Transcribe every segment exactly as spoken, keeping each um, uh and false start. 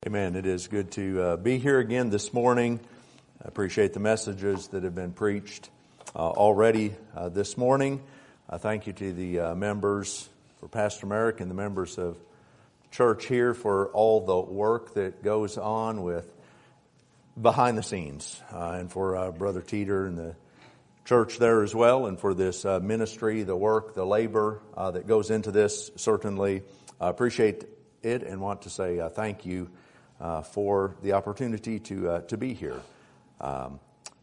Amen. It is good to uh, be here again this morning. I appreciate the messages that have been preached uh, already uh, this morning. I thank you to the uh, members, for Pastor Merrick and the members of church here for all the work that goes on with behind the scenes, uh, and for uh, Brother Teeter and the church there as well, and for this uh, ministry, the work, the labor uh, that goes into this. Certainly uh, appreciate it and want to say uh, thank you Uh, for the opportunity to uh, to be here. Um,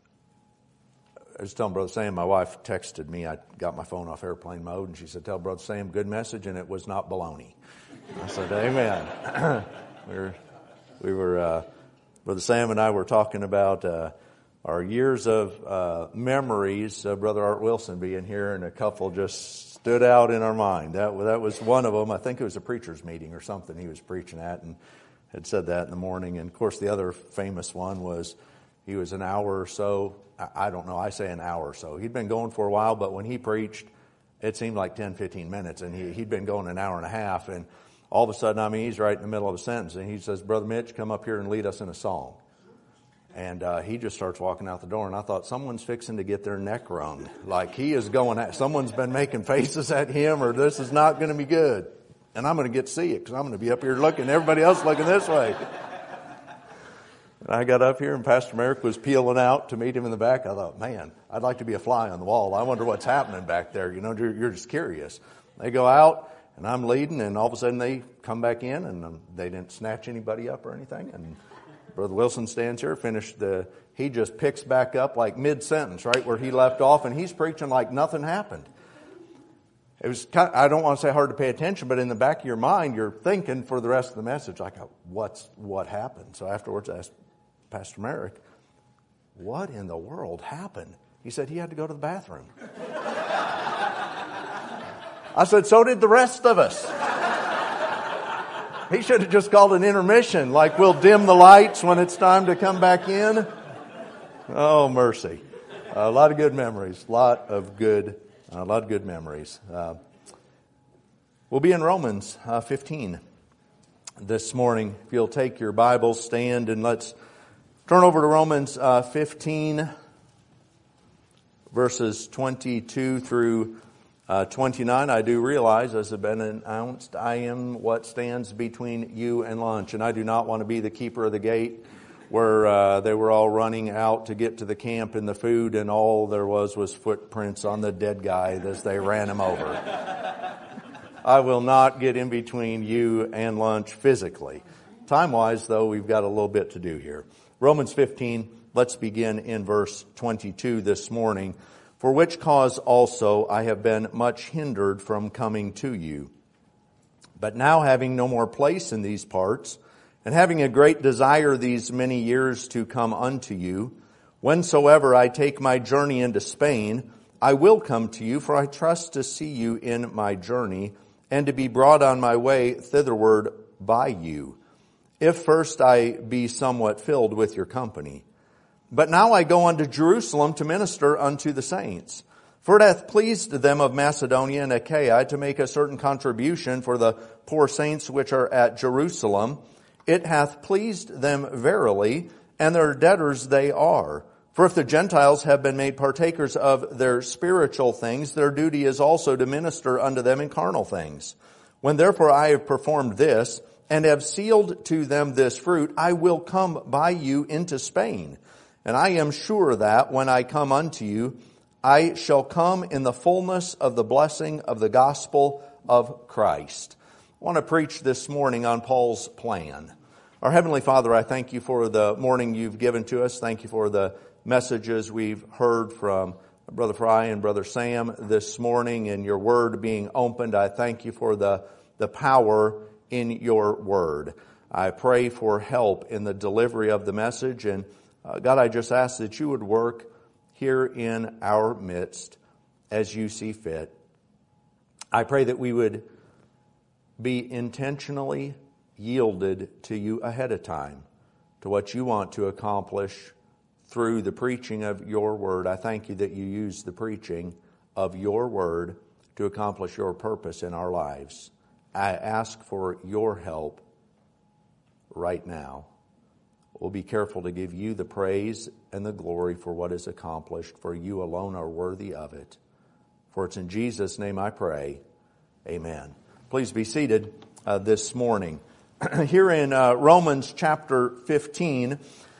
I was telling Brother Sam, my wife texted me. I got my phone off airplane mode, and she said, "Tell Brother Sam, good message," and it was not baloney. I said, "Amen." we were, we were uh, Brother Sam and I were talking about uh, our years of uh, memories of Brother Art Wilson being here, and a couple just stood out in our mind. That that was one of them. I think it was a preacher's meeting or something he was preaching at, and had said that in the morning. And of course the other famous one was he was an hour or so, I don't know, I say an hour or so. He'd been going for a while, but when he preached, it seemed like ten, fifteen minutes, and he, he'd been going an hour and a half, and all of a sudden, I mean, he's right in the middle of a sentence, and he says, "Brother Mitch, come up here and lead us in a song." And uh, he just starts walking out the door, and I thought, someone's fixing to get their neck wrung. Like he is going at, someone's been making faces at him, or this is not going to be good. And I'm going to get to see it because I'm going to be up here looking, everybody else looking this way. And I got up here and Pastor Merrick was peeling out to meet him in the back. I thought, man, I'd like to be a fly on the wall. I wonder what's happening back there. You know, you're, you're just curious. They go out and I'm leading, and all of a sudden they come back in, and um, they didn't snatch anybody up or anything. And Brother Wilson stands here, finished the, he just picks back up like mid-sentence, right where he left off, and he's preaching like nothing happened. It was kind of, I don't want to say hard to pay attention, but in the back of your mind, you're thinking for the rest of the message, like, what's, what happened? So afterwards I asked Pastor Merrick, what in the world happened? He said he had to go to the bathroom. I said, so did the rest of us. He should have just called an intermission, like we'll dim the lights when it's time to come back in. Oh, mercy. A lot of good memories, a lot of good A lot of good memories. Uh, we'll be in Romans uh, fifteen this morning. If you'll take your Bibles, stand, and let's turn over to Romans uh, fifteen, verses twenty-two through uh, twenty-nine. I do realize, as has been announced, I am what stands between you and lunch, and I do not want to be the keeper of the gate where uh, they were all running out to get to the camp and the food, and all there was was footprints on the dead guy as they ran him over. I will not get in between you and lunch physically. Time-wise, though, we've got a little bit to do here. Romans fifteen, let's begin in verse twenty-two this morning. For which cause also I have been much hindered from coming to you. But now having no more place in these parts, and having a great desire these many years to come unto you, whensoever I take my journey into Spain, I will come to you, for I trust to see you in my journey, and to be brought on my way thitherward by you, if first I be somewhat filled with your company. But now I go unto Jerusalem to minister unto the saints. For it hath pleased them of Macedonia and Achaia to make a certain contribution for the poor saints which are at Jerusalem. It hath pleased them verily, and their debtors they are. For if the Gentiles have been made partakers of their spiritual things, their duty is also to minister unto them in carnal things. When therefore I have performed this, and have sealed to them this fruit, I will come by you into Spain. And I am sure that when I come unto you, I shall come in the fullness of the blessing of the gospel of Christ. I want to preach this morning on Paul's plan. Our Heavenly Father, I thank you for the morning you've given to us. Thank you for the messages we've heard from Brother Fry and Brother Sam this morning, and your word being opened. I thank you for the, the power in your word. I pray for help in the delivery of the message. And uh, God, I just ask that you would work here in our midst as you see fit. I pray that we would be intentionally yielded to you ahead of time, to what you want to accomplish through the preaching of your word. I thank you that you use the preaching of your word to accomplish your purpose in our lives. I ask for your help right now. We'll be careful to give you the praise and the glory for what is accomplished, for you alone are worthy of it. For it's in Jesus' name I pray. Amen. Please be seated uh, this morning. Here in uh, Romans chapter fifteen,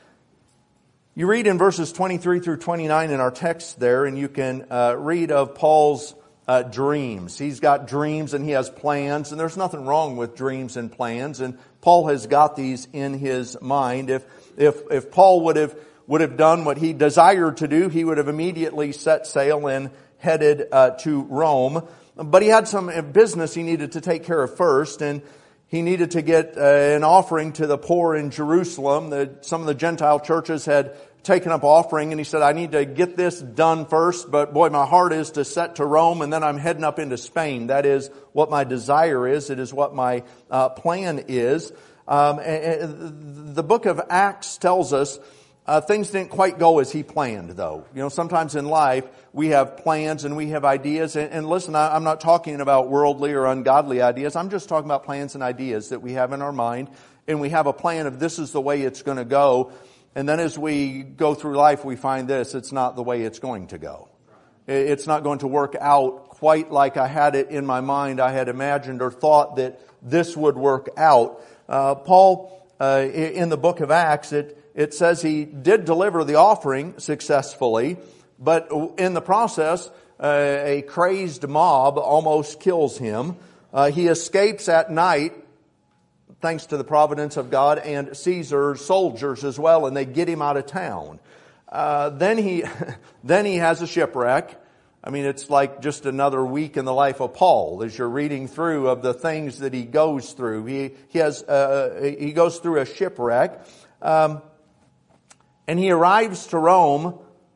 you read in verses twenty-three through twenty-nine in our text there, and you can uh, read of Paul's uh, dreams. He's got dreams and he has plans, and there's nothing wrong with dreams and plans, and Paul has got these in his mind. If if if Paul would have would have done what he desired to do, he would have immediately set sail and headed uh, to Rome. But he had some business he needed to take care of first, and he needed to get uh, an offering to the poor in Jerusalem. The, some of the Gentile churches had taken up offering, and he said, I need to get this done first, but boy, my heart is to set to Rome, and then I'm heading up into Spain. That is what my desire is. It is what my uh, plan is. Um, and, and the book of Acts tells us Uh, things didn't quite go as he planned, though. You know, sometimes in life we have plans and we have ideas. And, and listen, I, I'm not talking about worldly or ungodly ideas. I'm just talking about plans and ideas that we have in our mind. And we have a plan of this is the way it's going to go. And then as we go through life, we find this, it's not the way it's going to go. It's not going to work out quite like I had it in my mind. I had imagined or thought that this would work out. Uh, Paul, uh, in the book of Acts, it It says he did deliver the offering successfully, but in the process, uh, a crazed mob almost kills him. Uh, he escapes at night, thanks to the providence of God, and Caesar's soldiers as well, and they get him out of town. Uh, then he, then he has a shipwreck. I mean, it's like just another week in the life of Paul as you're reading through of the things that he goes through. He, he has, uh, he goes through a shipwreck. Um, And he arrives to Rome,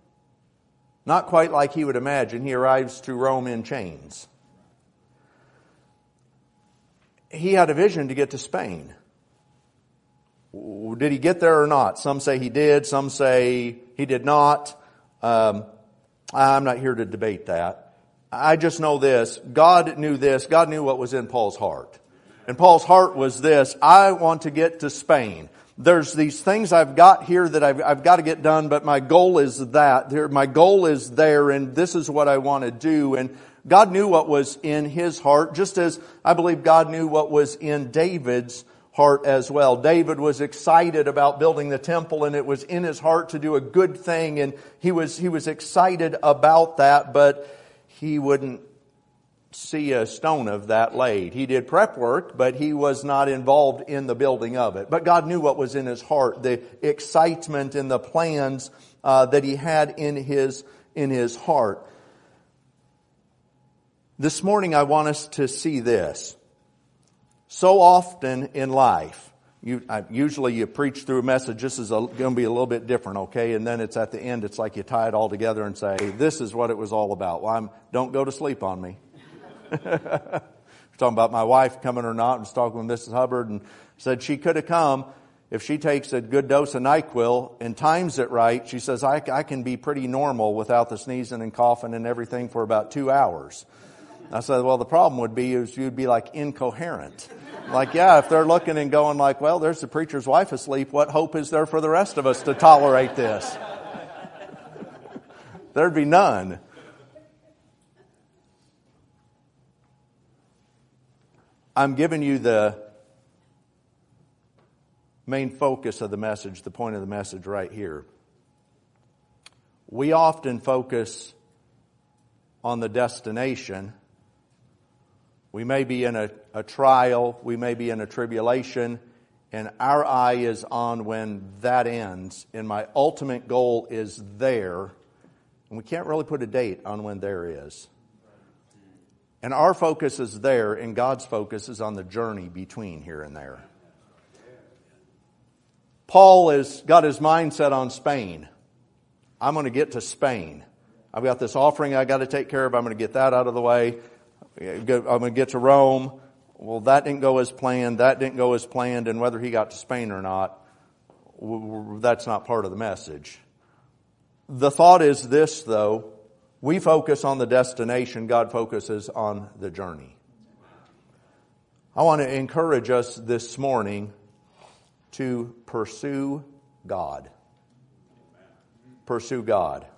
not quite like he would imagine. He arrives to Rome in chains. He had a vision to get to Spain. Did he get there or not? Some say he did. Some say he did not. Um, I'm not here to debate that. I just know this. God knew this. God knew what was in Paul's heart. And Paul's heart was this: I want to get to Spain. There's these things I've got here that I've, I've got to get done, but my goal is that. There, my goal is there, and this is what I want to do. And God knew what was in his heart, just as I believe God knew what was in David's heart as well. David was excited about building the temple, and it was in his heart to do a good thing, and he was he was excited about that, but he wouldn't see a stone of that laid. He did prep work, but he was not involved in the building of it. But God knew what was in his heart, the excitement and the plans uh, that he had in his in his heart. This morning I want us to see this. So often in life, you, I, usually you preach through a message, this is going to be a little bit different, okay? And then it's at the end, it's like you tie it all together and say, this is what it was all about. Well, I'm, don't go to sleep on me. Talking about my wife coming or not. I was talking with Missus Hubbard and said she could have come if she takes a good dose of NyQuil and times it right. She says, I, I can be pretty normal without the sneezing and coughing and everything for about two hours. I said, well, the problem would be is you'd be like incoherent. Like, yeah, if they're looking and going like, well, there's the preacher's wife asleep. What hope is there for the rest of us to tolerate this? There'd be none. I'm giving you the main focus of the message, the point of the message right here. We often focus on the destination. We may be in a, a trial, we may be in a tribulation, and our eye is on when that ends, and my ultimate goal is there, and we can't really put a date on when there is. And our focus is there, and God's focus is on the journey between here and there. Paul has got his mind set on Spain. I'm going to get to Spain. I've got this offering I got to take care of. I'm going to get that out of the way. I'm going to get to Rome. Well, that didn't go as planned. That didn't go as planned. And whether he got to Spain or not, that's not part of the message. The thought is this, though. We focus on the destination. God focuses on the journey. I want to encourage us this morning to pursue God. Pursue God.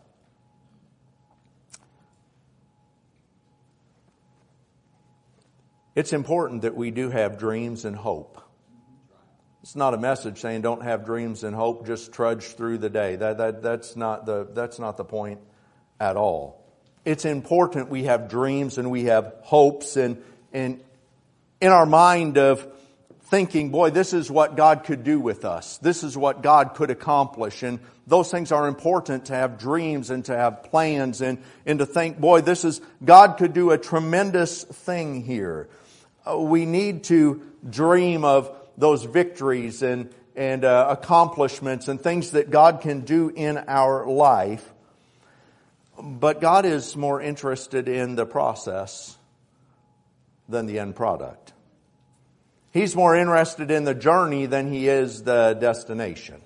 It's important that we do have dreams and hope. It's not a message saying don't have dreams and hope, just trudge through the day. That, that, that's not the, that's not the point at all. It's important we have dreams and we have hopes and, and in our mind of thinking, boy, this is what God could do with us. This is what God could accomplish. And those things are important, to have dreams and to have plans and, and to think, boy, this is, God could do a tremendous thing here. Uh, we need to dream of those victories and, and uh, accomplishments and things that God can do in our life. But God is more interested in the process than the end product. He's more interested in the journey than He is the destination.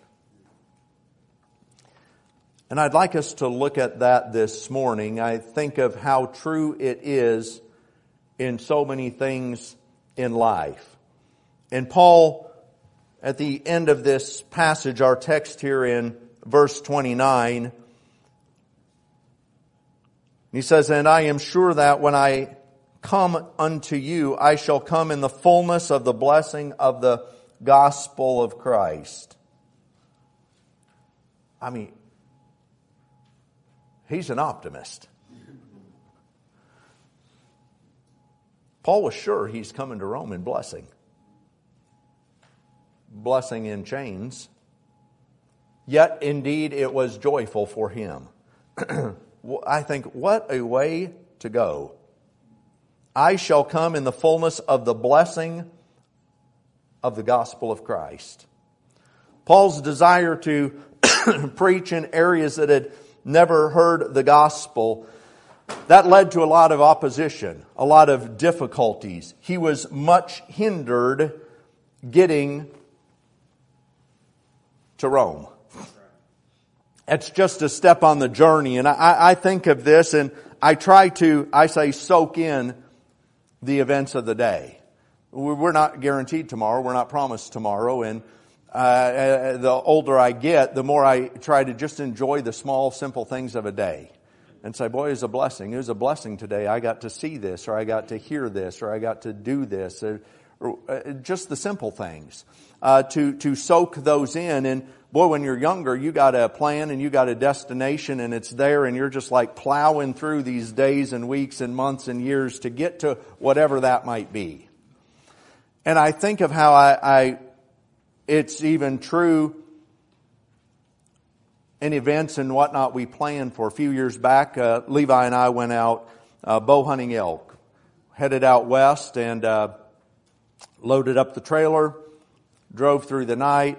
And I'd like us to look at that this morning. I think of how true it is in so many things in life. And Paul, at the end of this passage, our text here in verse twenty-nine, he says, "And I am sure that when I come unto you, I shall come in the fullness of the blessing of the gospel of Christ." I mean, he's an optimist. Paul was sure he's coming to Rome in blessing. Blessing in chains. Yet, indeed, it was joyful for him. I think, what a way to go. I shall come in the fullness of the blessing of the gospel of Christ. Paul's desire to preach in areas that had never heard the gospel, that led to a lot of opposition, a lot of difficulties. He was much hindered getting to Rome. It's just a step on the journey. And I, I think of this and I try to, I say, soak in the events of the day. We're not guaranteed tomorrow. We're not promised tomorrow. And uh, the older I get, the more I try to just enjoy the small, simple things of a day. And say, boy, it was a blessing. It was a blessing today. I got to see this, or I got to hear this, or I got to do this. Or, or, uh, just the simple things. Uh, to, to soak those in. And boy, when you're younger, you got a plan and you got a destination and it's there and you're just like plowing through these days and weeks and months and years to get to whatever that might be. And I think of how I, I it's even true in events and whatnot we planned for. A few years back, uh, Levi and I went out uh, bow hunting elk. Headed out west and uh, loaded up the trailer, drove through the night,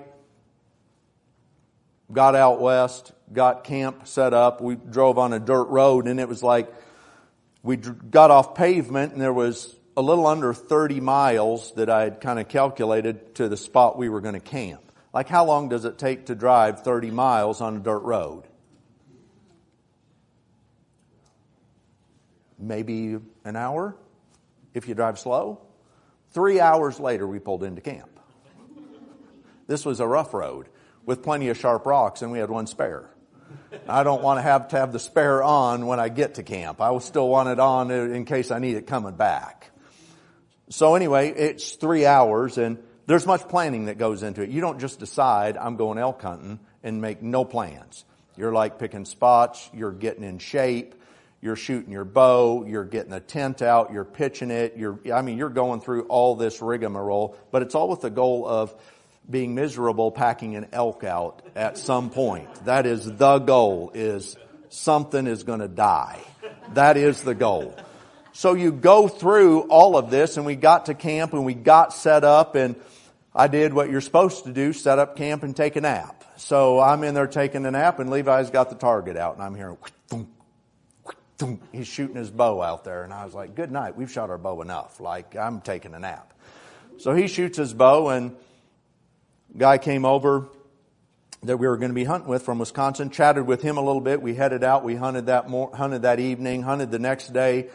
got out west, got camp set up. We drove on a dirt road and it was like we got off pavement and there was a little under thirty miles that I had kind of calculated to the spot we were going to camp. Like, how long does it take to drive thirty miles on a dirt road? Maybe an hour if you drive slow. Three hours later, we pulled into camp. This was a rough road with plenty of sharp rocks, and we had one spare. I don't want to have to have the spare on when I get to camp. I will still want it on in case I need it coming back. So anyway, it's three hours, and there's much planning that goes into it. You don't just decide, I'm going elk hunting, and make no plans. You're like picking spots, you're getting in shape, you're shooting your bow, you're getting the tent out, you're pitching it, you're, I mean, you're going through all this rigmarole, but it's all with the goal of being miserable packing an elk out at some point. That is the goal, is something is going to die. That is the goal. So you go through all of this, and we got to camp and we got set up, and I did what you're supposed to do, set up camp and take a nap. So I'm in there taking a nap, and Levi's got the target out, and I'm hearing, he's shooting his bow out there. And I was like, good night. We've shot our bow enough. Like, I'm taking a nap. So he shoots his bow, and guy came over that we were going to be hunting with from Wisconsin, chatted with him a little bit. We headed out. We hunted that mor- hunted that evening, hunted the next day.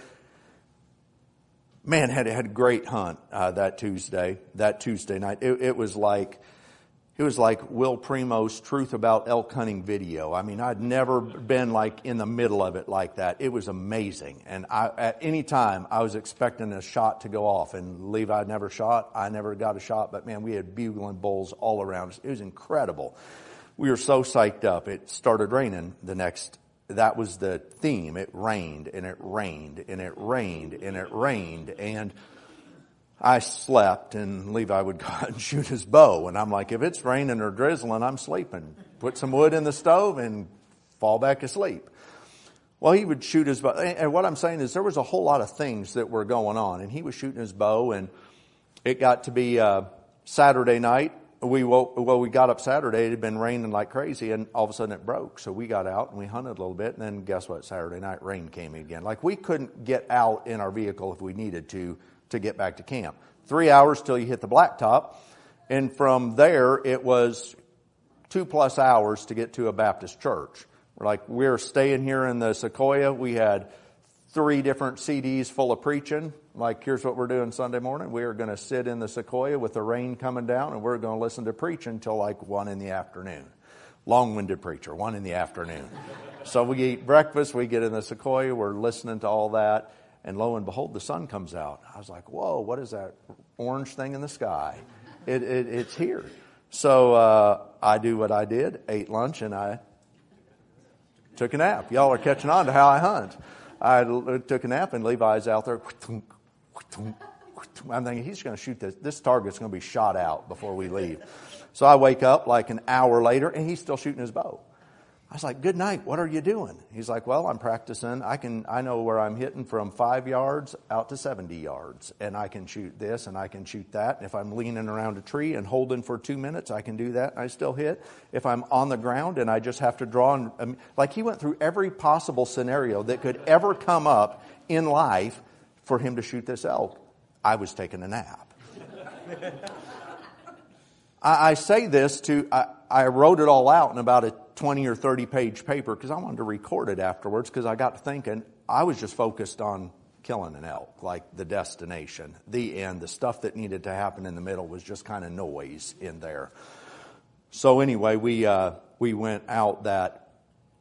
Man, had had a great hunt uh, that Tuesday, that Tuesday night. It, it was like, It was like Will Primo's Truth About Elk Hunting video. I mean, I'd never been like in the middle of it like that. It was amazing. And I, at any time, I was expecting a shot to go off. And Levi never shot. I never got a shot. But man, we had bugling bulls all around us. It was incredible. We were so psyched up. It started raining the next. That was the theme. It rained and it rained and it rained and it rained. And I slept, and Levi would go out and shoot his bow. And I'm like, if it's raining or drizzling, I'm sleeping. Put some wood in the stove and fall back asleep. Well, he would shoot his bow. And what I'm saying is there was a whole lot of things that were going on. And he was shooting his bow, and it got to be uh, Saturday night. We woke, well, we got up Saturday. It had been raining like crazy, and all of a sudden it broke. So we got out, and we hunted a little bit. And then guess what? Saturday night, rain came again. Like, we couldn't get out in our vehicle if we needed to to get back to camp. Three hours till you hit the blacktop. And from there, it was two plus hours to get to a Baptist church. We're like, we're staying here in the Sequoia. We had three different C Ds full of preaching. Like, here's what we're doing Sunday morning. We are going to sit in the Sequoia with the rain coming down, and we're going to listen to preaching until like one in the afternoon. Long-winded preacher, one in the afternoon. So we eat breakfast. We get in the Sequoia. We're listening to all that. And lo and behold, the sun comes out. I was like, whoa, what is that orange thing in the sky? It, it, it's here. So uh, I do what I did, ate lunch, and I took a nap. Y'all are catching on to how I hunt. I took a nap, and Levi's out there. I'm thinking, he's going to shoot this. This target's going to be shot out before we leave. So I wake up like an hour later, and he's still shooting his bow. I was like, good night, what are you doing? He's like, well, I'm practicing. I can, I know where I'm hitting from five yards out to seventy yards. And I can shoot this and I can shoot that. And if I'm leaning around a tree and holding for two minutes, I can do that and I still hit. If I'm on the ground and I just have to draw, and, um, like he went through every possible scenario that could ever come up in life for him to shoot this elk. I was taking a nap. I, I say this to, I, I wrote it all out in about a twenty or thirty page paper because I wanted to record it afterwards, because I got to thinking I was just focused on killing an elk, like the destination, the end. The stuff that needed to happen in the middle was just kind of noise in there. So anyway, we uh, we went out that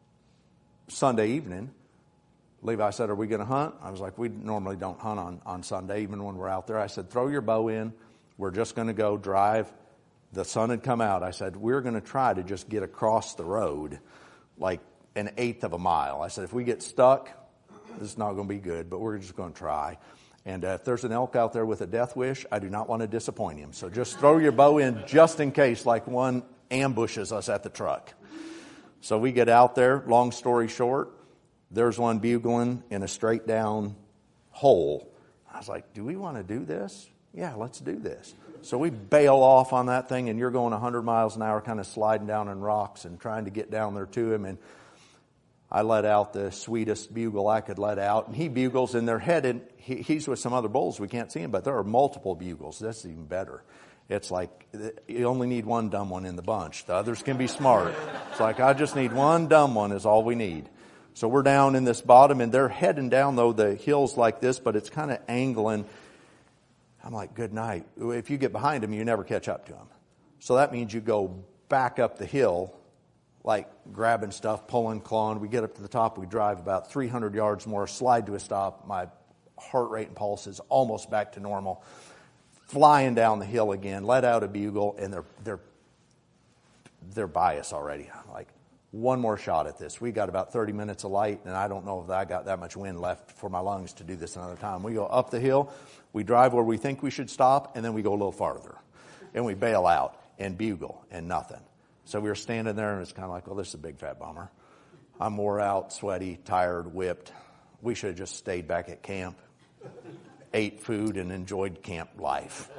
Sunday evening. Levi said, are we going to hunt? I was like, we normally don't hunt on, on Sunday, even when we're out there. I said, throw your bow in. We're just going to go drive. The sun had come out. I said, we're going to try to just get across the road like an eighth of a mile. I said, if we get stuck, this is not going to be good, but we're just going to try. And uh, if there's an elk out there with a death wish, I do not want to disappoint him. So just throw your bow in just in case, like one ambushes us at the truck. So we get out there. Long story short, there's one bugling in a straight down hole. I was like, do we want to do this? Yeah, let's do this. So we bail off on that thing, and you're going one hundred miles an hour, kind of sliding down in rocks and trying to get down there to him. And I let out the sweetest bugle I could let out. And he bugles, and they're headed. He, he's with some other bulls. We can't see him, but there are multiple bugles. That's even better. It's like you only need one dumb one in the bunch. The others can be smart. It's like, I just need one dumb one is all we need. So we're down in this bottom, and they're heading down, though, the hills like this, but it's kind of angling. I'm like, good night. If you get behind him, you never catch up to him. So that means you go back up the hill, like grabbing stuff, pulling, clawing. We get up to the top. We drive about three hundred yards more, slide to a stop. My heart rate and pulse is almost back to normal. Flying down the hill again, let out a bugle, and they're they're they're by us already. I'm like, one more shot at this. We got about thirty minutes of light, and I don't know if I got that much wind left for my lungs to do this another time. We go up the hill. We drive where we think we should stop, and then we go a little farther. And we bail out and bugle and nothing. So we were standing there, and it's kind of like, well, this is a big fat bummer. I'm wore out, sweaty, tired, whipped. We should have just stayed back at camp, ate food, and enjoyed camp life.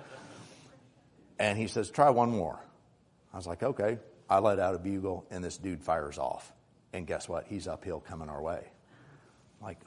And he says, try one more. I was like, okay. I let out a bugle, and this dude fires off. And guess what? He's uphill coming our way. I'm like,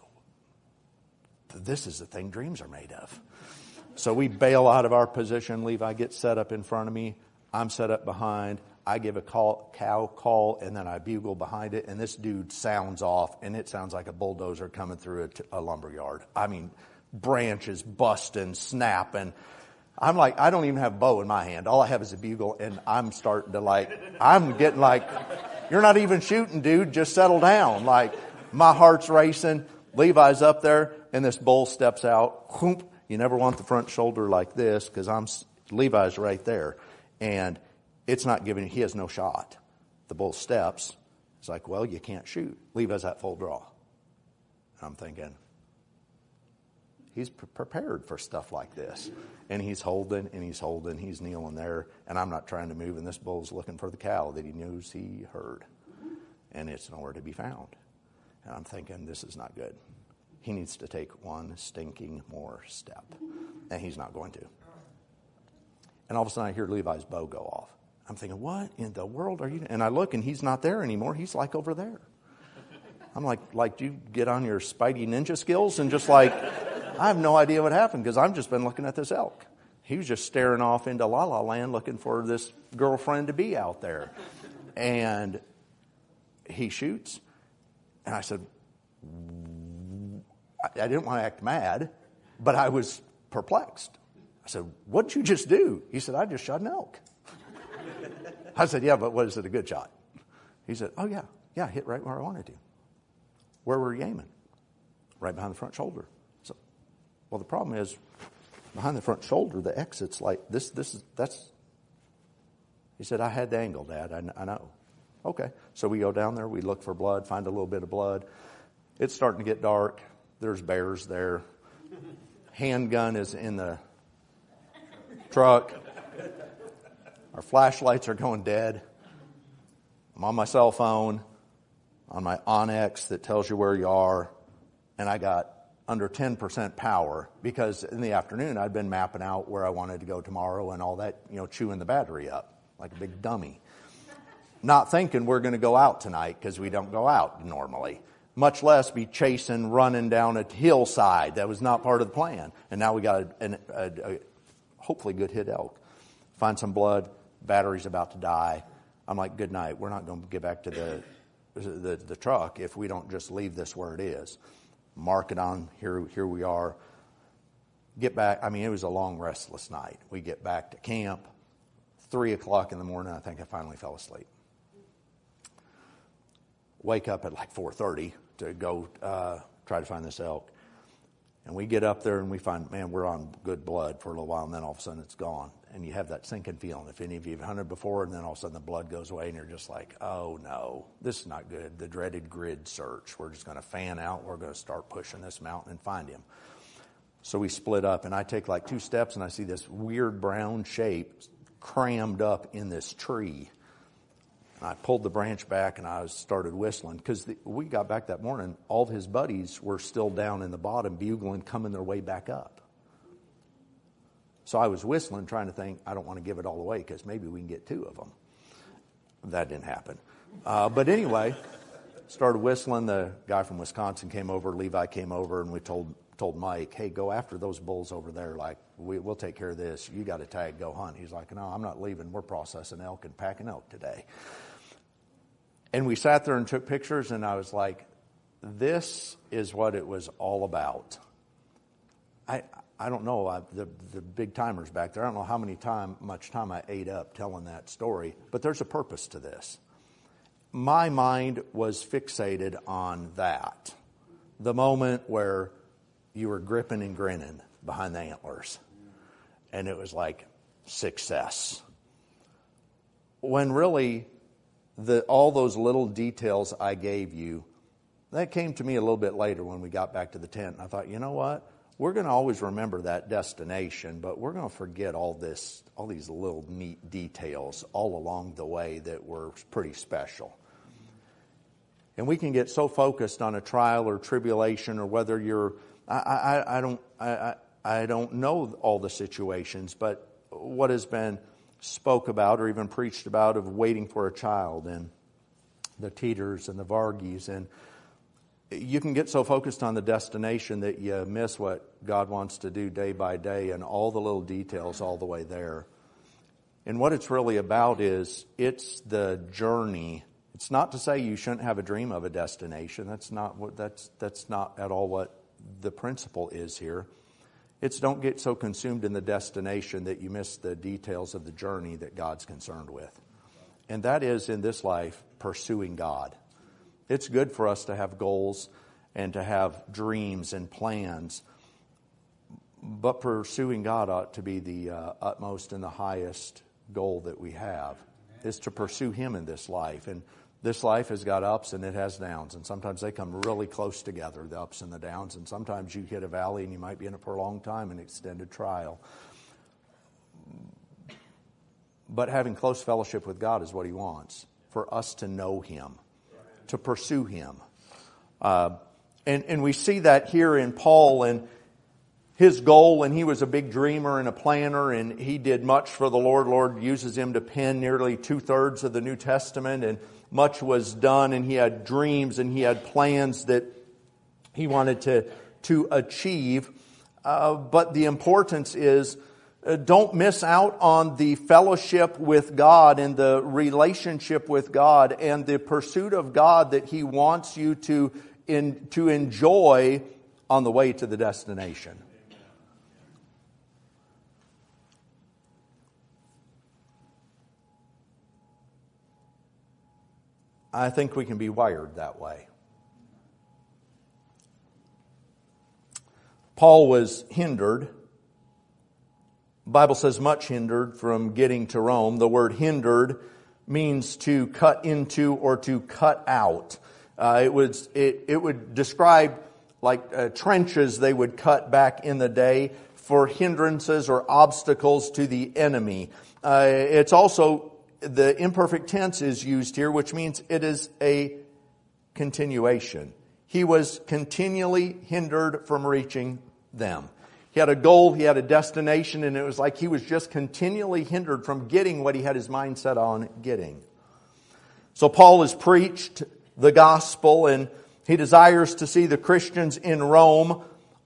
this is the thing dreams are made of. So we bail out of our position. Levi gets set up in front of me. I'm set up behind. I give a call, cow call, and then I bugle behind it. And this dude sounds off, and it sounds like a bulldozer coming through a, t- a lumber yard. I mean, branches busting, snapping. I'm like, I don't even have a bow in my hand. All I have is a bugle, and I'm starting to like, I'm getting like, you're not even shooting, dude. Just settle down. Like, my heart's racing. Levi's up there, and this bull steps out. Whoop. You never want the front shoulder like this, because I'm Levi's right there, and it's not giving. He has no shot. The bull steps. It's like, well, you can't shoot. Levi's at full draw. I'm thinking, he's pre- prepared for stuff like this. And he's holding, and he's holding, he's kneeling there, and I'm not trying to move, and this bull's looking for the cow that he knows he heard. And it's nowhere to be found. And I'm thinking, this is not good. He needs to take one stinking more step. And he's not going to. And all of a sudden I hear Levi's bow go off. I'm thinking, what in the world are you doing? And I look, and he's not there anymore. He's like over there. I'm like, like, do you get on your Spidey ninja skills and just like, I have no idea what happened because I've just been looking at this elk. He was just staring off into La La Land looking for this girlfriend to be out there. And he shoots. And I said, I didn't want to act mad, but I was perplexed. I said, what did you just do? He said, I just shot an elk. I said, yeah, but was it a good shot? He said, oh, yeah. Yeah, I hit right where I wanted to. Where were you aiming? Right behind the front shoulder. So, well, the problem is, behind the front shoulder, the exit's like, this, this is, that's, he said, I had the angle, Dad, I, I know. Okay, so we go down there, we look for blood, find a little bit of blood. It's starting to get dark. There's bears there. Handgun is in the truck. Our flashlights are going dead. I'm on my cell phone, on my Onyx that tells you where you are, and I got under ten percent power because in the afternoon I'd been mapping out where I wanted to go tomorrow and all that, you know, chewing the battery up like a big dummy. Not thinking we're going to go out tonight because we don't go out normally, much less be chasing, running down a hillside. That was not part of the plan. And now we got a, a, a, a hopefully good hit elk. Find some blood, battery's about to die. I'm like, good night. We're not going to get back to the, the the truck if we don't just leave this where it is. Mark it on, here, here we are. Get back. I mean, it was a long, restless night. We get back to camp. Three o'clock in the morning, I think I finally fell asleep. Wake up at like four thirty to go uh, try to find this elk. And we get up there and we find, man, we're on good blood for a little while, and then all of a sudden it's gone. And you have that sinking feeling. If any of you have hunted before, and then all of a sudden the blood goes away, and you're just like, oh no, this is not good. The dreaded grid search. We're just going to fan out. We're going to start pushing this mountain and find him. So we split up, and I take like two steps, and I see this weird brown shape crammed up in this tree. And I pulled the branch back, and I started whistling because we got back that morning. All of his buddies were still down in the bottom bugling, coming their way back up. So I was whistling, trying to think, I don't want to give it all away because maybe we can get two of them. That didn't happen. Uh, but anyway, started whistling. The guy from Wisconsin came over. Levi came over, and we told told Mike, hey, go after those bulls over there. Like, we, we'll take care of this. You got a tag, go hunt. He's like, no, I'm not leaving. We're processing elk and packing elk today. And we sat there and took pictures, and I was like, this is what it was all about. I I don't know, I, the the big timers back there, I don't know how many time, much time I ate up telling that story, but there's a purpose to this. My mind was fixated on that. The moment where you were gripping and grinning behind the antlers. And it was like success. When really, the all those little details I gave you, that came to me a little bit later when we got back to the tent. And I thought, you know what? We're going to always remember that destination, but we're going to forget all this, all these little neat details all along the way that were pretty special. And we can get so focused on a trial or tribulation, or whether you're, I, I, I don't, I, I don't know all the situations, but what has been spoke about or even preached about of waiting for a child, and the Teters and the Vargies, and you can get so focused on the destination that you miss what God wants to do day by day and all the little details all the way there. And what it's really about is it's the journey. It's not to say you shouldn't have a dream of a destination. That's not what that's that's not at all what the principle is here. It's don't get so consumed in the destination that you miss the details of the journey that God's concerned with. And that is, in this life, pursuing God. It's good for us to have goals and to have dreams and plans, but pursuing God ought to be the uh, utmost and the highest goal that we have, is to pursue Him in this life. And this life has got ups and it has downs, and sometimes they come really close together, the ups and the downs, and sometimes you hit a valley and you might be in it for a long time, an extended trial. But having close fellowship with God is what He wants, for us to know Him, to pursue Him. Uh, and, and we see that here in Paul and his goal, and he was a big dreamer and a planner, and he did much for the Lord. Lord uses him to pen nearly two-thirds of the New Testament, and much was done, and he had dreams and he had plans that he wanted to, to achieve. Uh, but the importance is, uh, don't miss out on the fellowship with God and the relationship with God and the pursuit of God that He wants you to, in, to enjoy on the way to the destination. I think we can be wired that way. Paul was hindered. The Bible says much hindered from getting to Rome. The word hindered means to cut into or to cut out. Uh, it was it, it would describe like uh, trenches they would cut back in the day for hindrances or obstacles to the enemy. Uh, it's also the imperfect tense is used here, which means it is a continuation. He was continually hindered from reaching them. He had a goal, he had a destination, and it was like he was just continually hindered from getting what he had his mind set on getting. So Paul has preached the gospel, and he desires to see the Christians in Rome,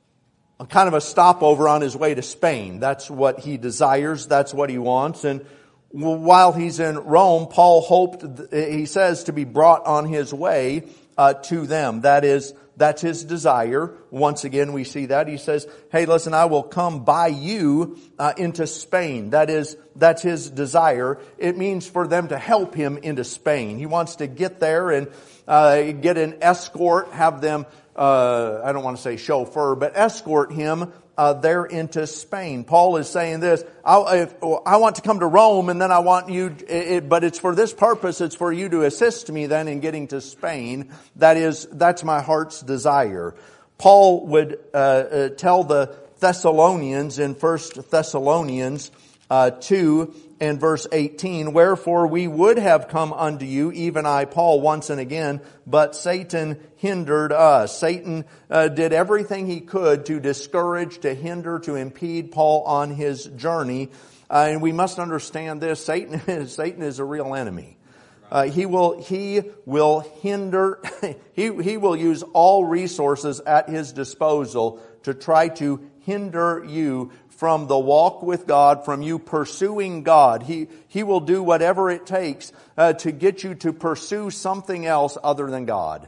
a kind of a stopover on his way to Spain. That's what he desires, that's what he wants. And while he's in Rome, Paul hoped, he says, to be brought on his way uh, to them. That is, that's his desire. Once again, we see that. He says, hey, listen, I will come by you uh, into Spain. That is, that's his desire. It means for them to help him into Spain. He wants to get there and uh, get an escort, have them, uh, I don't want to say chauffeur, but escort him Uh, there into Spain. Paul is saying this, I, if, I want to come to Rome, and then I want you, it, but it's for this purpose, it's for you to assist me then in getting to Spain. That is, that's my heart's desire. Paul would uh, uh, tell the Thessalonians in First Thessalonians uh, two and verse eighteen, wherefore we would have come unto you, even I, Paul, once and again, but Satan hindered us. Satan uh, did everything he could to discourage, to hinder, to impede Paul on his journey. Uh, and we must understand this, Satan is, Satan is a real enemy. Uh, he will, he will hinder, he, he will use all resources at his disposal to try to hinder you from the walk with God, from you pursuing God. He, he will do whatever it takes uh, to get you to pursue something else other than God.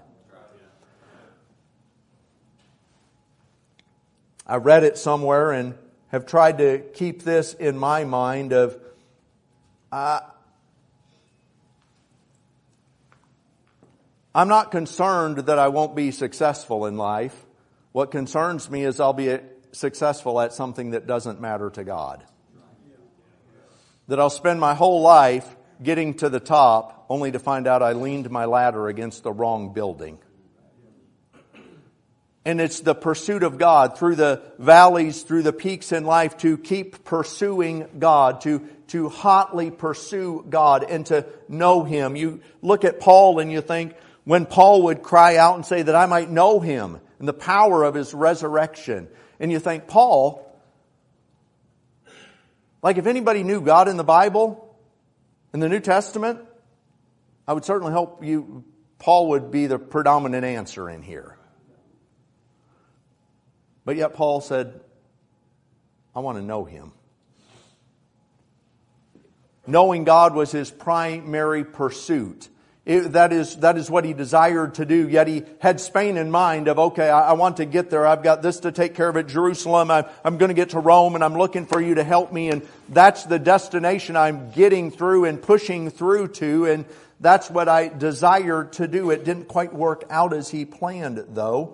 I read it somewhere and have tried to keep this in my mind of, uh, I'm not concerned that I won't be successful in life. What concerns me is I'll be successful at something that doesn't matter to God. That I'll spend my whole life getting to the top only to find out I leaned my ladder against the wrong building. And it's the pursuit of God through the valleys, through the peaks in life, to keep pursuing God, to, to hotly pursue God and to know Him. You look at Paul and you think, when Paul would cry out and say that I might know Him and the power of His resurrection, and you think, Paul, like if anybody knew God in the Bible, in the New Testament, I would certainly hope you, Paul would be the predominant answer in here. But yet Paul said, I want to know Him. Knowing God was his primary pursuit. It, that is that is what he desired to do. Yet he had Spain in mind of, okay, I, I want to get there. I've got this to take care of at Jerusalem. I, I'm going to get to Rome, and I'm looking for you to help me. And that's the destination I'm getting through and pushing through to. And that's what I desired to do. It didn't quite work out as he planned, though.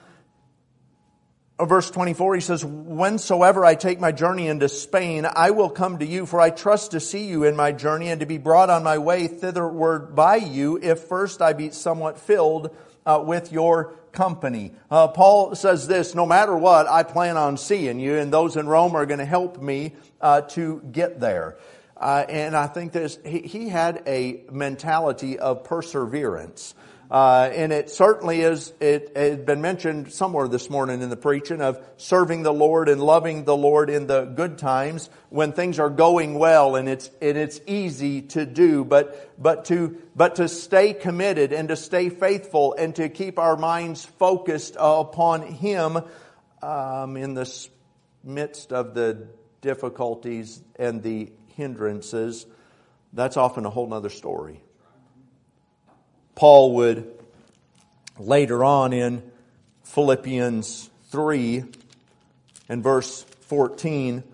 Verse twenty-four, he says, whensoever I take my journey into Spain, I will come to you, for I trust to see you in my journey and to be brought on my way thitherward by you, if first I be somewhat filled uh, with your company. Uh, Paul says this, no matter what, I plan on seeing you, and those in Rome are going to help me uh, to get there. Uh, and I think this, he, he had a mentality of perseverance. Uh, and it certainly is, it, it had been mentioned somewhere this morning in the preaching of serving the Lord and loving the Lord in the good times when things are going well and it's, and it's easy to do, but, but to, but to stay committed and to stay faithful and to keep our minds focused upon Him, um, in the midst of the difficulties and the hindrances. That's often a whole nother story. Paul would later on in Philippians three and verse fourteen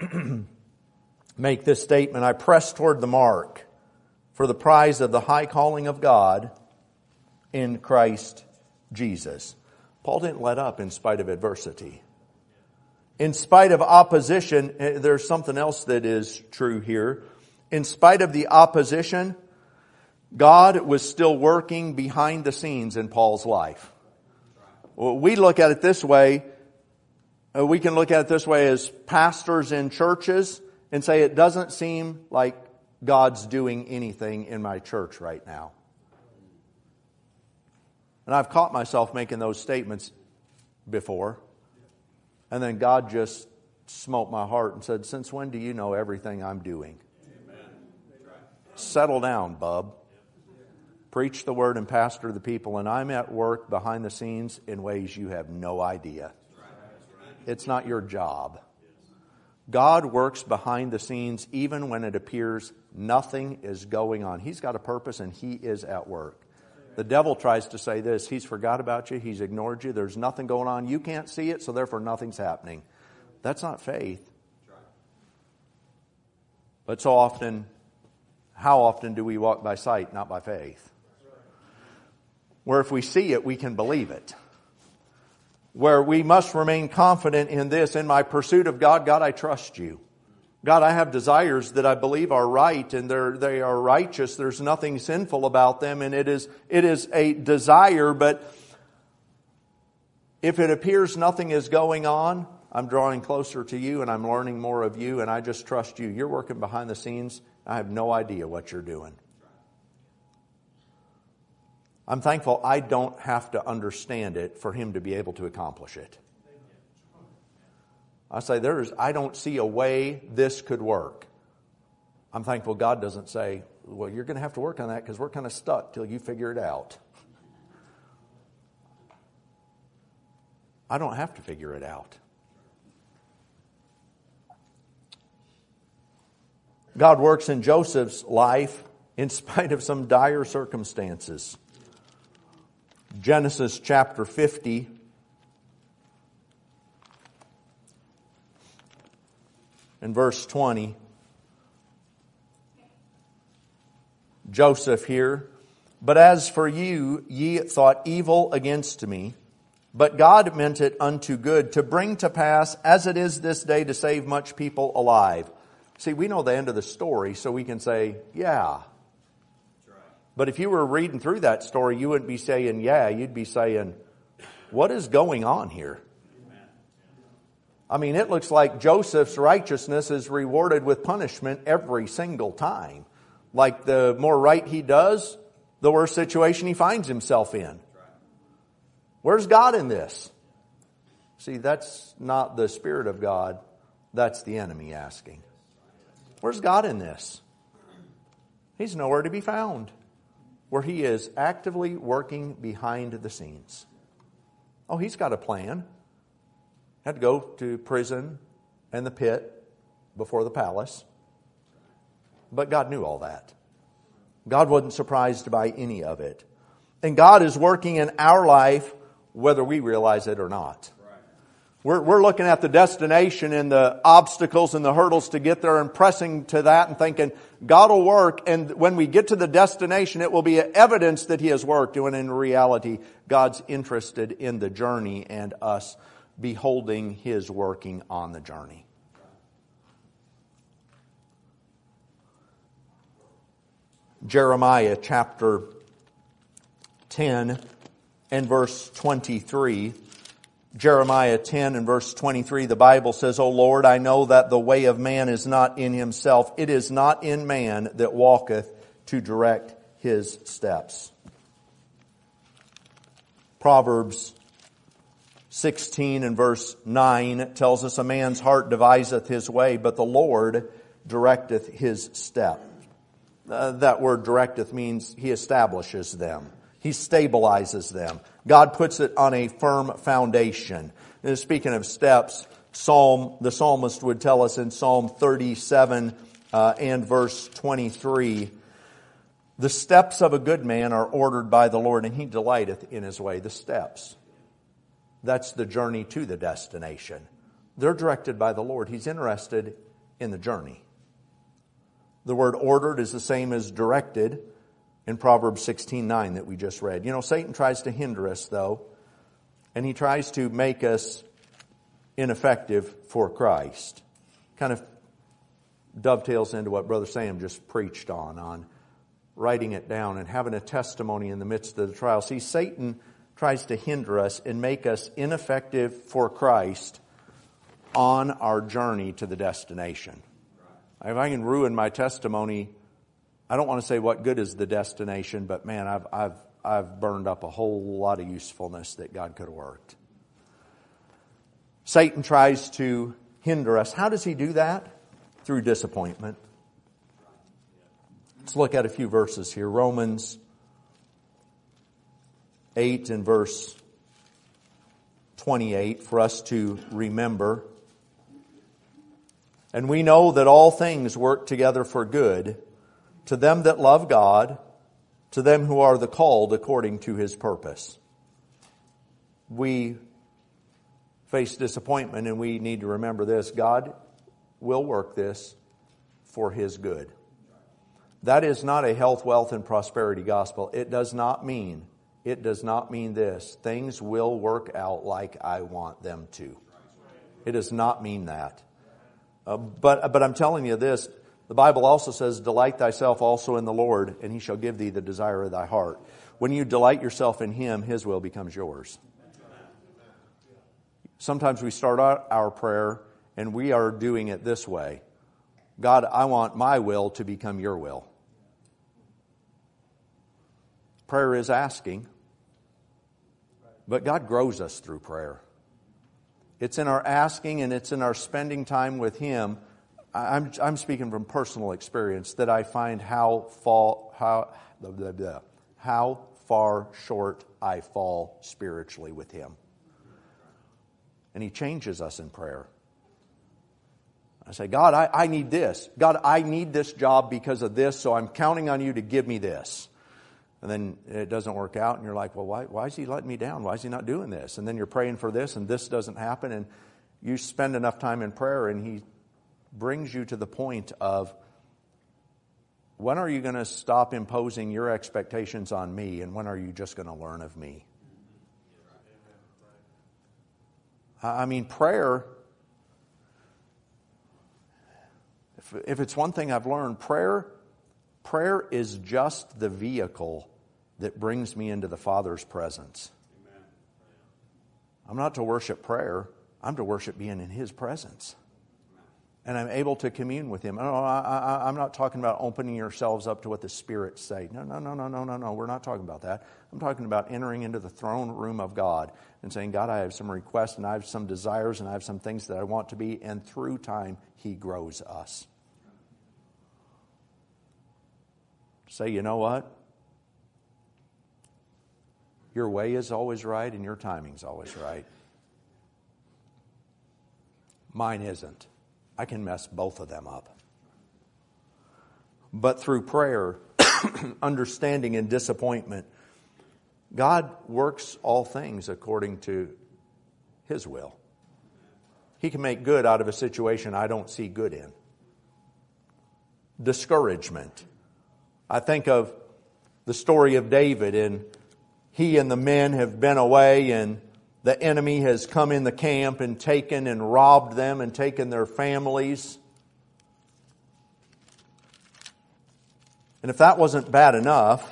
make this statement, I press toward the mark for the prize of the high calling of God in Christ Jesus. Paul didn't let up in spite of adversity. In spite of opposition, there's something else that is true here. In spite of the opposition, God was still working behind the scenes in Paul's life. We look at it this way. We can look at it this way as pastors in churches and say it doesn't seem like God's doing anything in my church right now. And I've caught myself making those statements before. And then God just smote my heart and said, since when do you know everything I'm doing? Amen. Settle down, bub. Preach the word and pastor the people, and I'm at work behind the scenes in ways you have no idea. It's not your job. God works behind the scenes even when it appears nothing is going on. He's got a purpose and He is at work. The devil tries to say this, he's forgot about you, he's ignored you, there's nothing going on, you can't see it, so therefore nothing's happening. That's not faith. But so often, how often do we walk by sight, not by faith? Where if we see it, we can believe it. Where we must remain confident in this, in my pursuit of God, God, I trust you. God, I have desires that I believe are right and they're, they are righteous. There's nothing sinful about them, and it is, it is a desire, but if it appears nothing is going on, I'm drawing closer to you and I'm learning more of you, and I just trust you. You're working behind the scenes. I have no idea what you're doing. I'm thankful I don't have to understand it for Him to be able to accomplish it. I say there is, I don't see a way this could work. I'm thankful God doesn't say, well, you're going to have to work on that because we're kind of stuck till you figure it out. I don't have to figure it out. God works in Joseph's life in spite of some dire circumstances. Genesis chapter fifty. And verse twenty. Joseph here. But as for you, ye thought evil against me, but God meant it unto good, to bring to pass, as it is this day, to save much people alive. See, we know the end of the story, so we can say, yeah. But if you were reading through that story, you wouldn't be saying, yeah, you'd be saying, what is going on here? I mean, it looks like Joseph's righteousness is rewarded with punishment every single time. Like the more right he does, the worse situation he finds himself in. Where's God in this? See, that's not the Spirit of God. That's the enemy asking. Where's God in this? He's nowhere to be found. Where He is actively working behind the scenes. Oh, He's got a plan. Had to go to prison and the pit before the palace. But God knew all that. God wasn't surprised by any of it. And God is working in our life whether we realize it or not. We're, we're looking at the destination and the obstacles and the hurdles to get there and pressing to that and thinking God will work. And when we get to the destination, it will be evidence that He has worked. When in reality, God's interested in the journey and us beholding His working on the journey. Jeremiah chapter ten and verse twenty-three. Jeremiah ten and verse twenty-three, the Bible says, O Lord, I know that the way of man is not in himself. It is not in man that walketh to direct his steps. Proverbs sixteen and verse nine tells us, a man's heart deviseth his way, but the Lord directeth his step. Uh, that word directeth means He establishes them. He stabilizes them. God puts it on a firm foundation. And speaking of steps, Psalm, the psalmist would tell us in Psalm thirty-seven uh, and verse twenty-three, the steps of a good man are ordered by the Lord, and He delighteth in His way. The steps. That's the journey to the destination. They're directed by the Lord. He's interested in the journey. The word ordered is the same as directed in Proverbs sixteen nine that we just read. You know, Satan tries to hinder us, though, and he tries to make us ineffective for Christ. Kind of dovetails into what Brother Sam just preached on, on writing it down and having a testimony in the midst of the trial. See, Satan tries to hinder us and make us ineffective for Christ on our journey to the destination. If I can ruin my testimony, I don't want to say what good is the destination, but man, I've I've I've burned up a whole lot of usefulness that God could have worked. Satan tries to hinder us. How does he do that? Through disappointment. Let's look at a few verses here. Romans eight and verse twenty-eight for us to remember. And we know that all things work together for good to them that love God, to them who are the called according to His purpose. We face disappointment, and we need to remember this. God will work this for His good. That is not a health, wealth, and prosperity gospel. It does not mean, it does not mean this. Things will work out like I want them to. It does not mean that. Uh, but but I'm telling you this, the Bible also says, delight thyself also in the Lord, and He shall give thee the desire of thy heart. When you delight yourself in Him, His will becomes yours. Sometimes we start out our prayer, and we are doing it this way. God, I want my will to become your will. Prayer is asking, but God grows us through prayer. It's in our asking and it's in our spending time with Him. I'm, I'm speaking from personal experience that I find how fall, how, blah, blah, blah, how far short I fall spiritually with Him. And He changes us in prayer. I say, God, I, I need this. God, I need this job because of this, so I'm counting on you to give me this. And then it doesn't work out, and you're like, well, why, why is He letting me down? Why is He not doing this? And then you're praying for this, and this doesn't happen, and you spend enough time in prayer, and He brings you to the point of, when are you going to stop imposing your expectations on me, and when are you just going to learn of me? I mean, prayer, if, if it's one thing I've learned, prayer Prayer is just the vehicle that brings me into the Father's presence. Amen. I'm not to worship prayer. I'm to worship being in His presence. And I'm able to commune with Him. No, I, I, I'm not talking about opening yourselves up to what the spirits say. No, no, no, no, no, no, no. We're not talking about that. I'm talking about entering into the throne room of God and saying, God, I have some requests and I have some desires and I have some things that I want to be. And through time, He grows us. Say, you know what? Your way is always right and your timing's always right. Mine isn't. I can mess both of them up. But through prayer, understanding and disappointment. God works all things according to His will. He can make good out of a situation I don't see good in. Discouragement. I think of the story of David, and he and the men have been away, and the enemy has come in the camp and taken and robbed them and taken their families. And if that wasn't bad enough,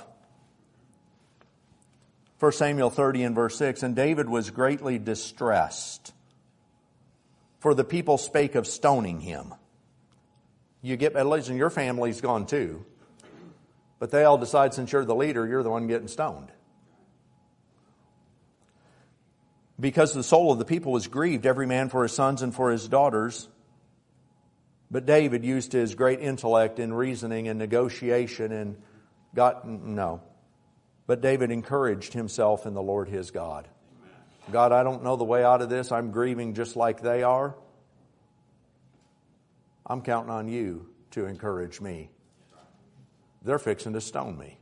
First Samuel thirty and verse six, and David was greatly distressed, for the people spake of stoning him. You get, listen, your family's gone too. But they all decide, since you're the leader, you're the one getting stoned. Because the soul of the people was grieved, every man for his sons and for his daughters. But David used his great intellect in reasoning and negotiation and got, no. But David encouraged himself in the Lord his God. God, I don't know the way out of this. I'm grieving just like they are. I'm counting on you to encourage me. They're fixing to stone me.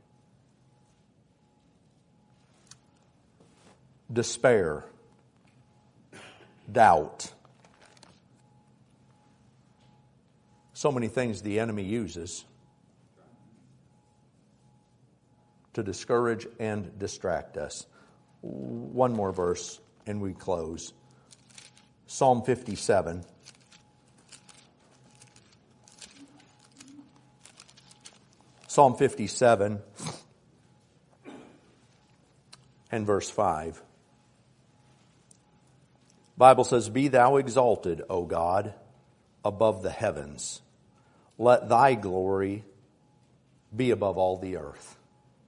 Despair. Doubt. So many things the enemy uses to discourage and distract us. One more verse and we close. Psalm fifty-seven. Psalm fifty-seven and verse five. Bible says, Be thou exalted, O God, above the heavens. Let thy glory be above all the earth.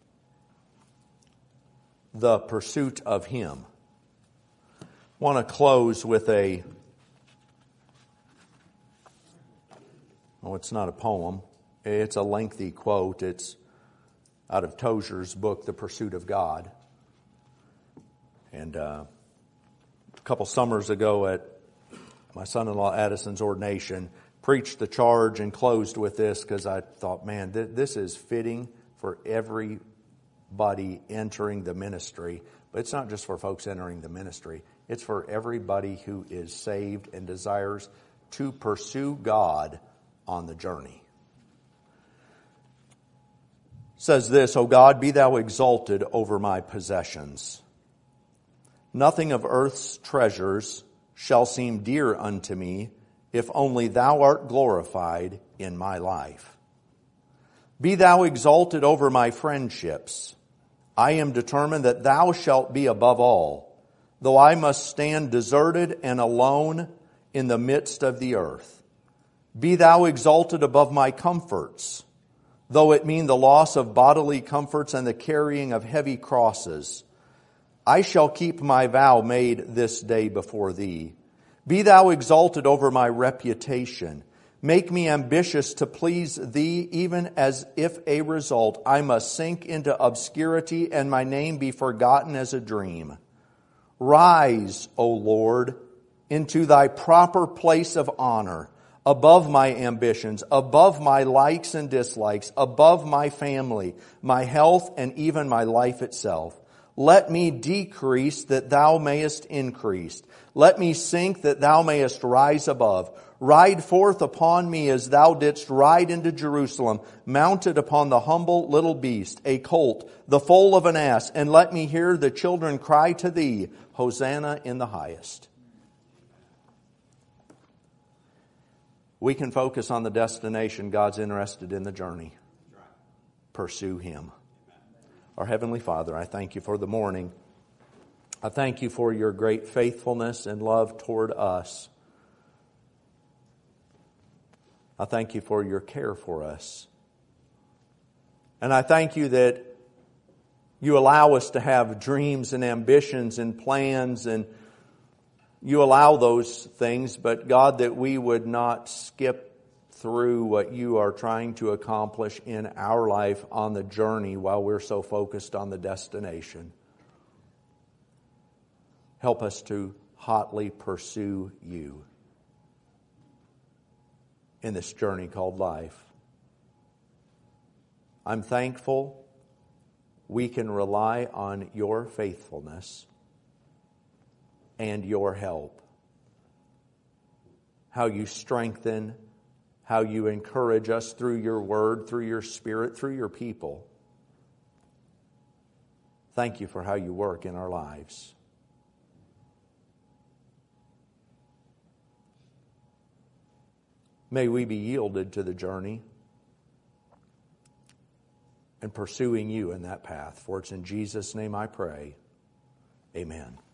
The pursuit of Him. I want to close with a, oh, it's not a poem. It's a lengthy quote. It's out of Tozer's book, The Pursuit of God. And uh, a couple summers ago at my son-in-law Addison's ordination, preached the charge and closed with this because I thought, man, th- this is fitting for everybody entering the ministry. But it's not just for folks entering the ministry. It's for everybody who is saved and desires to pursue God on the journey. Says this, O God, be thou exalted over my possessions. Nothing of earth's treasures shall seem dear unto me, if only thou art glorified in my life. Be thou exalted over my friendships. I am determined that thou shalt be above all, though I must stand deserted and alone in the midst of the earth. Be thou exalted above my comforts, though it mean the loss of bodily comforts and the carrying of heavy crosses. I shall keep my vow made this day before thee. Be thou exalted over my reputation. Make me ambitious to please thee, even as if a result I must sink into obscurity and my name be forgotten as a dream. Rise, O Lord, into thy proper place of honor, above my ambitions, above my likes and dislikes, above my family, my health, and even my life itself. Let me decrease that thou mayest increase. Let me sink that thou mayest rise above. Ride forth upon me as thou didst ride into Jerusalem, mounted upon the humble little beast, a colt, the foal of an ass, and let me hear the children cry to thee, Hosanna in the highest. We can focus on the destination. God's interested in the journey. Pursue Him. Our Heavenly Father, I thank you for the morning. I thank you for your great faithfulness and love toward us. I thank you for your care for us. And I thank you that you allow us to have dreams and ambitions and plans, and you allow those things, but God, that we would not skip through what you are trying to accomplish in our life on the journey while we're so focused on the destination. Help us to hotly pursue you in this journey called life. I'm thankful we can rely on your faithfulness and your help. How you strengthen, how you encourage us through your word, through your Spirit, through your people. Thank you for how you work in our lives. May we be yielded to the journey and pursuing you in that path. For it's in Jesus' name I pray. Amen.